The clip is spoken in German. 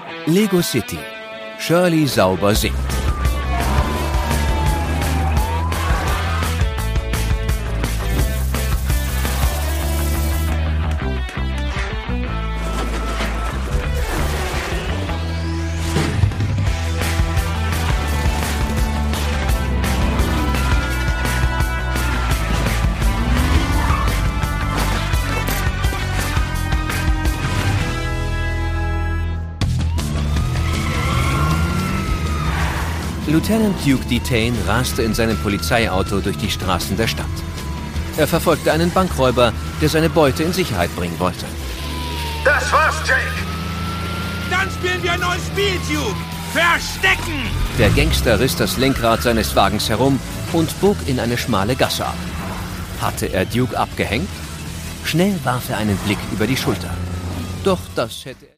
Lego City. Shirley Sauber singt. Lieutenant Duke Detain raste in seinem Polizeiauto durch die Straßen der Stadt. Er verfolgte einen Bankräuber, der seine Beute in Sicherheit bringen wollte. Das war's, Jake! Dann spielen wir ein neues Spiel, Duke! Verstecken! Der Gangster riss das Lenkrad seines Wagens herum und bog in eine schmale Gasse ab. Hatte er Duke abgehängt? Schnell warf er einen Blick über die Schulter. Doch das hätte er